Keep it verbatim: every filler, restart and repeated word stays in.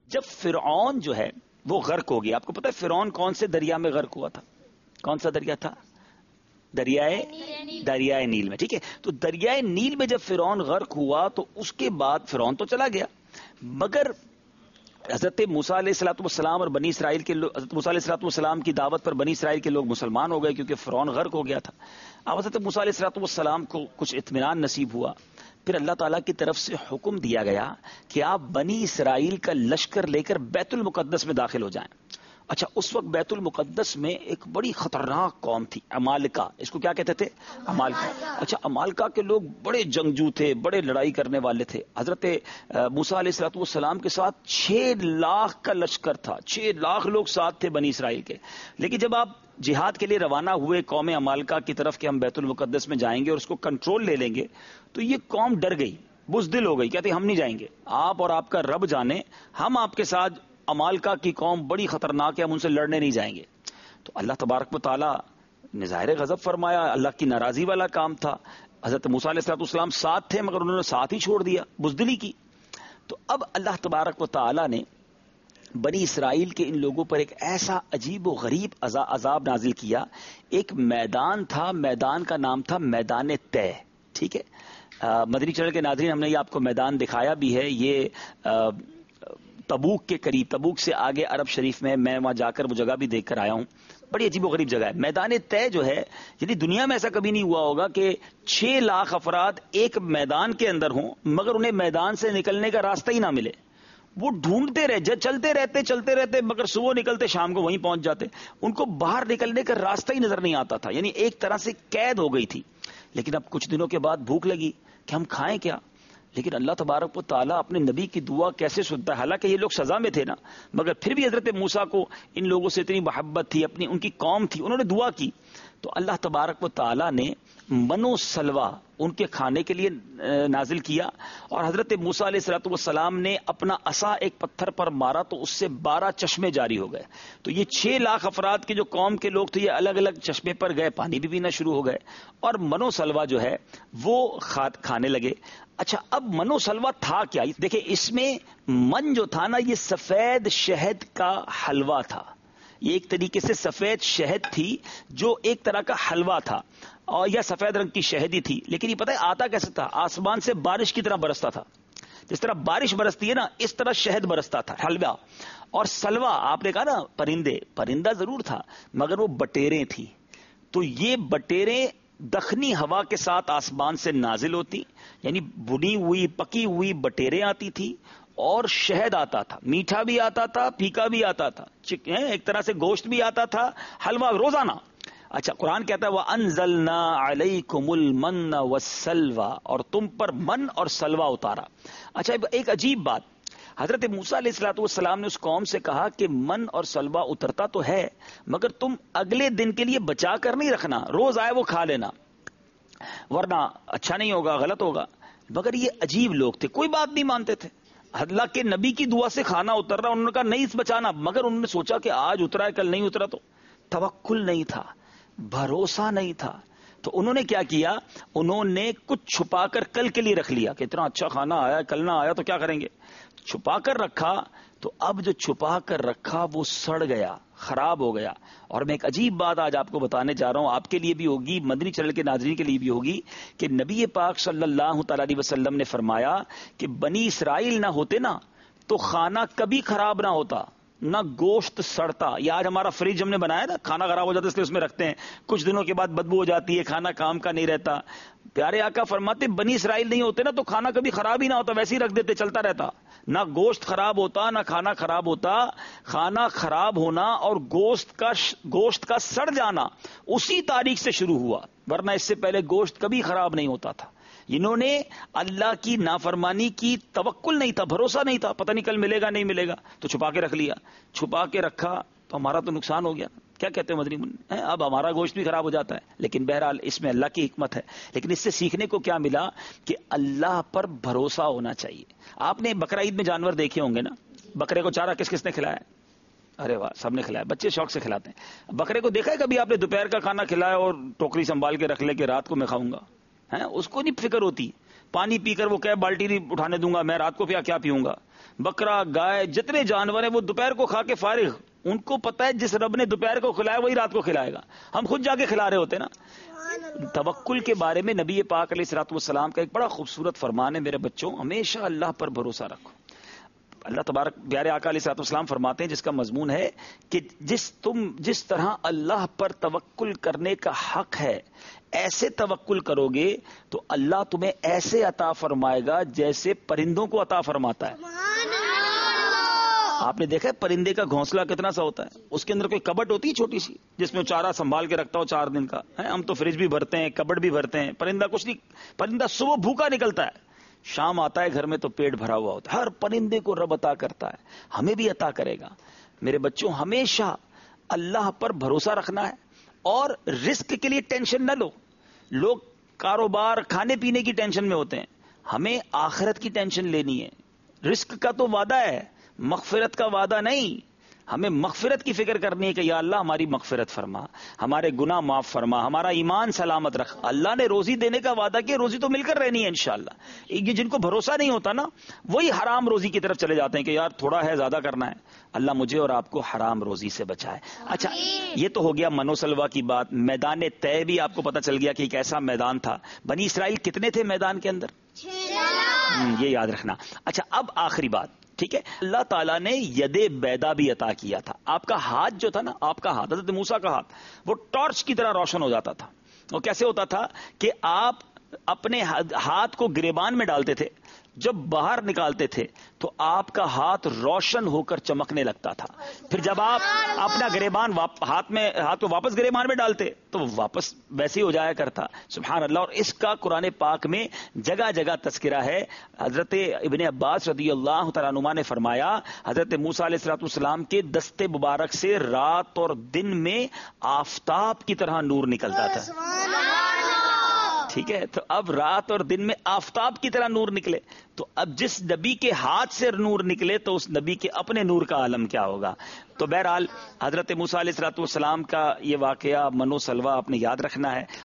جب فرعون جو ہے وہ غرق ہو گیا، آپ کو پتا ہے فرعون کون سے دریا میں غرق ہوا تھا؟ کون سا دریا تھا؟ دریائے دریائے نیل میں. ٹھیک ہے، تو دریائے نیل میں جب فرعون غرق ہوا تو اس کے بعد فرعون تو چلا گیا، مگر حضرت موسیٰ علیہ الصلوۃ والسلام اور بنی اسرائیل کے لوگ، حضرت موسیٰ علیہ الصلوۃ والسلام کی دعوت پر بنی اسرائیل کے لوگ مسلمان ہو گئے کیونکہ فرعون غرق ہو گیا تھا. اب حضرت موسیٰ علیہ الصلوۃ والسلام کو کچھ اطمینان نصیب ہوا، پھر اللہ تعالیٰ کی طرف سے حکم دیا گیا کہ آپ بنی اسرائیل کا لشکر لے کر بیت المقدس میں داخل ہو جائیں. اچھا، اس وقت بیت المقدس میں ایک بڑی خطرناک قوم تھی، عمالقہ. اس کو کیا کہتے تھے؟ عمالقہ. اچھا، عمالقہ کے لوگ بڑے جنگجو تھے، بڑے لڑائی کرنے والے تھے. حضرت موسیٰ علیہ الصلوۃ والسلام کے ساتھ چھ لاکھ کا لشکر تھا، چھ لاکھ لوگ ساتھ تھے بنی اسرائیل کے. لیکن جب آپ جہاد کے لیے روانہ ہوئے قوم عمالقہ کی طرف کہ ہم بیت المقدس میں جائیں گے اور اس کو کنٹرول لے لیں گے، تو یہ قوم ڈر گئی، بزدل ہو گئی، کہتے ہم نہیں جائیں گے، آپ اور آپ کا رب جانے، ہم آپ کے ساتھ، عمالقہ کی قوم بڑی خطرناک ہے، ہم ان سے لڑنے نہیں جائیں گے. تو اللہ تبارک و تعالیٰ نے ظاہر غضب فرمایا، اللہ کی ناراضی والا کام تھا. حضرت موسیٰ علیہ الصلوۃ والسلام ساتھ تھے مگر انہوں نے ساتھ ہی چھوڑ دیا، بزدلی کی. تو اب اللہ تبارک و تعالیٰ نے بنی اسرائیل کے ان لوگوں پر ایک ایسا عجیب و غریب عذاب نازل کیا. ایک میدان تھا، میدان کا نام تھا میدان طے. ٹھیک ہے، مدنی چینل کے ناظرین، ہم نے یہ آپ کو میدان دکھایا بھی ہے. یہ تبوک کے قریب، تبوک سے آگے عرب شریف میں، میں وہاں جا کر وہ جگہ بھی دیکھ کر آیا ہوں. بڑی عجیب و غریب جگہ ہے. میدان طے جو ہے، یعنی دنیا میں ایسا کبھی نہیں ہوا ہوگا کہ چھ لاکھ افراد ایک میدان کے اندر ہوں مگر انہیں میدان سے نکلنے کا راستہ ہی نہ ملے. وہ ڈھونڈتے رہے، چلتے رہتے چلتے رہتے مگر صبح نکلتے شام کو وہیں پہنچ جاتے. ان کو باہر نکلنے کا راستہ ہی نظر نہیں آتا تھا، یعنی ایک طرح سے قید ہو گئی تھی. لیکن اب کچھ دنوں کے بعد بھوک لگی کہ ہم کھائیں کیا. لیکن اللہ تبارک و تعالیٰ اپنے نبی کی دعا کیسے سنتا ہے؟ حالانکہ یہ لوگ سزا میں تھے نا، مگر پھر بھی حضرت موسیٰ کو ان لوگوں سے اتنی محبت تھی، اپنی ان کی قوم تھی، انہوں نے دعا کی. تو اللہ تبارک و تعالیٰ نے من و سلوا ان کے کھانے کے لیے نازل کیا، اور حضرت موسیٰ علیہ الصلوۃ والسلام نے اپنا عصا ایک پتھر پر مارا تو اس سے بارہ چشمے جاری ہو گئے. تو یہ چھ لاکھ افراد کے جو قوم کے لوگ تھے، یہ الگ الگ چشمے پر گئے، پانی بھی پینا شروع ہو گئے، اور من و سلوا جو ہے وہ کھانے لگے. اچھا، اب من و سلوا تھا کیا؟ دیکھیں، اس میں من جو تھا نا، یہ سفید شہد کا حلوہ تھا. یہ ایک طریقے سے سفید شہد تھی جو ایک طرح کا حلوہ تھا، اور یا سفید رنگ کی شہدی تھی. لیکن یہ پتہ ہے آتا کیسے تھا؟ آسمان سے بارش کی طرح برستا تھا. جس طرح بارش برستی ہے نا، اس طرح شہد برستا تھا، حلوہ. اور سلوا، آپ نے کہا نا پرندے، پرندہ ضرور تھا مگر وہ بٹیریں تھی. تو یہ بٹیریں دخنی ہوا کے ساتھ آسمان سے نازل ہوتی، یعنی بنی ہوئی پکی ہوئی بٹیریں آتی تھی، اور شہد آتا تھا، میٹھا بھی آتا تھا، پھیکا بھی آتا تھا، ایک طرح سے گوشت بھی آتا تھا، حلوہ روزانہ. اچھا، قرآن کہتا ہے وَأَنزَلْنَا عَلَيْكُمُ الْمَنَّ وَالسَّلْوَىٰ، اور تم پر من اور سلوہ اتارا. اچھا، ایک عجیب بات، حضرت موسیٰ علیہ الصلوۃ والسلام نے اس قوم سے کہا کہ من اور سلوہ اترتا تو ہے مگر تم اگلے دن کے لیے بچا کر نہیں رکھنا، روز آئے وہ کھا لینا، ورنہ اچھا نہیں ہوگا، غلط ہوگا. مگر یہ عجیب لوگ تھے، کوئی بات نہیں مانتے تھے. اللہ کے نبی کی دعا سے کھانا اتر رہا، انہوں نے کہا نہیں اس بچانا، مگر انہوں نے سوچا کہ آج اترا ہے کل نہیں اترا. تو توکل نہیں تھا، بھروسہ نہیں تھا. تو انہوں نے کیا کیا؟ انہوں نے کچھ چھپا کر کل کے لیے رکھ لیا کہ اتنا اچھا کھانا آیا، کل نہ آیا تو کیا کریں گے. چھپا کر رکھا، تو اب جو چھپا کر رکھا وہ سڑ گیا، خراب ہو گیا. اور میں ایک عجیب بات آج آپ کو بتانے جا رہا ہوں، آپ کے لیے بھی ہوگی، مدنی چینل کے ناظرین کے لیے بھی ہوگی، کہ نبی پاک صلی اللہ تعالی علیہ وسلم نے فرمایا کہ بنی اسرائیل نہ ہوتے نا تو کھانا کبھی خراب نہ ہوتا، نہ گوشت سڑتا. یہ آج ہمارا فریج ہم نے بنایا نا، کھانا خراب ہو جاتا ہے اس لیے اس میں رکھتے ہیں، کچھ دنوں کے بعد بدبو ہو جاتی ہے، کھانا کام کا نہیں رہتا. پیارے آقا فرماتے بنی اسرائیل نہیں ہوتے نا تو کھانا کبھی خراب ہی نہ ہوتا، ویسے ہی رکھ دیتے، چلتا رہتا، نہ گوشت خراب ہوتا نہ کھانا خراب ہوتا. کھانا خراب ہونا اور گوشت کا گوشت کا سڑ جانا اسی تاریخ سے شروع ہوا، ورنہ اس سے پہلے گوشت کبھی خراب نہیں ہوتا تھا. انہوں نے اللہ کی نافرمانی کی، توکل نہیں تھا، بھروسہ نہیں تھا، پتہ نہیں کل ملے گا نہیں ملے گا، تو چھپا کے رکھ لیا. چھپا کے رکھا تو ہمارا تو نقصان ہو گیا. کیا کہتے ہیں مدنی من، اب ہمارا گوشت بھی خراب ہو جاتا ہے. لیکن بہرحال اس میں اللہ کی حکمت ہے. لیکن اس سے سیکھنے کو کیا ملا کہ اللہ پر بھروسہ ہونا چاہیے. آپ نے بقرہ عید میں جانور دیکھے ہوں گے نا، بکرے کو چارہ کس کس نے کھلایا؟ ارے واہ، سب نے کھلایا، بچے شوق سے کھلاتے ہیں. بکرے کو دیکھا ہے کبھی آپ نے دوپہر کا کھانا کھلایا اور ٹوکری سنبھال کے رکھ لے کہ رات کو میں کھاؤں گا؟ ہے اس کو نہیں فکر ہوتی. پانی پی کر وہ کہ بالٹی نہیں اٹھانے دوں گا، میں رات کو پیا کیا پیوں گا. بکرا، گائے، جتنے جانور ہیں وہ دوپہر کو کھا کے فارغ. ان کو پتا ہے جس رب نے دوپہر کو کھلایا وہی رات کو کھلائے گا. ہم خود جا کے کھلا رہے ہوتے نا. توکل کے بارے میں نبی پاک علیہ الصلوۃ والسلام کا ایک بڑا خوبصورت فرمان ہے، میرے بچوں ہمیشہ اللہ پر بھروسہ رکھو. اللہ تبارک پیارے آقا علیہ الصلوۃ والسلام فرماتے ہیں جس کا مضمون ہے کہ جس تم جس طرح اللہ پر توکل کرنے کا حق ہے ایسے توکل کرو گے تو اللہ تمہیں ایسے عطا فرمائے گا جیسے پرندوں کو عطا فرماتا ہے. آپ نے دیکھا ہے پرندے کا گھونسلہ کتنا سا ہوتا ہے، اس کے اندر کوئی کبٹ ہوتی ہے چھوٹی سی جس میں چارہ سنبھال کے رکھتا ہو چار دن کا. ہم تو فریج بھی بھرتے ہیں، کبٹ بھی بھرتے ہیں، پرندہ کچھ نہیں. پرندہ صبح بھوکا نکلتا ہے، شام آتا ہے گھر میں تو پیٹ بھرا ہوا ہوتا ہے. ہر پرندے کو رب عطا کرتا ہے، ہمیں بھی عطا کرے گا. میرے بچوں ہمیشہ اللہ پر بھروسہ رکھنا ہے اور رزق کے لیے ٹینشن نہ لو. لوگ کاروبار کھانے پینے کی ٹینشن میں ہوتے ہیں، ہمیں آخرت کی ٹینشن لینی ہے. رزق کا تو وعدہ ہے، مغفرت کا وعدہ نہیں. ہمیں مغفرت کی فکر کرنی ہے کہ یا اللہ ہماری مغفرت فرما، ہمارے گناہ معاف فرما، ہمارا ایمان سلامت رکھ. اللہ نے روزی دینے کا وعدہ کیا، روزی تو مل کر رہنی ہے انشاءاللہ. یہ جن کو بھروسہ نہیں ہوتا نا وہی حرام روزی کی طرف چلے جاتے ہیں کہ یار تھوڑا ہے زیادہ کرنا ہے. اللہ مجھے اور آپ کو حرام روزی سے بچائے. اچھا یہ تو ہو گیا منو سلوا کی بات. میدان طے بھی آپ کو پتہ چل گیا کہ ایک ایسا میدان تھا. بنی اسرائیل کتنے تھے میدان کے اندر، یہ یاد رکھنا. اچھا اب آخری بات، ٹھیک ہے. اللہ تعالیٰ نے ید بیدا بھی عطا کیا تھا. آپ کا ہاتھ جو تھا نا، آپ کا ہاتھ حضرت موسیٰ کا ہاتھ وہ ٹارچ کی طرح روشن ہو جاتا تھا. وہ کیسے ہوتا تھا کہ آپ اپنے ہاتھ کو گریبان میں ڈالتے تھے، جب باہر نکالتے تھے تو آپ کا ہاتھ روشن ہو کر چمکنے لگتا تھا. پھر جب آپ اپنا گریبان ہاتھ میں ہاتھ کو واپس گریبان میں ڈالتے تو وہ واپس ویسے ہی ہو جایا کرتا. سبحان اللہ. اور اس کا قرآن پاک میں جگہ جگہ تذکرہ ہے. حضرت ابن عباس رضی اللہ تعالیٰ عنہما نے فرمایا حضرت موسیٰ علیہ الصلوۃ والسلام کے دست مبارک سے رات اور دن میں آفتاب کی طرح نور نکلتا تھا. ٹھیک ہے، تو اب رات اور دن میں آفتاب کی طرح نور نکلے تو اب جس نبی کے ہاتھ سے نور نکلے تو اس نبی کے اپنے نور کا عالم کیا ہوگا. تو بہرحال حضرت موسیٰ علیہ الصلوۃ والسلام کا یہ واقعہ منو سلوا آپ نے یاد رکھنا ہے.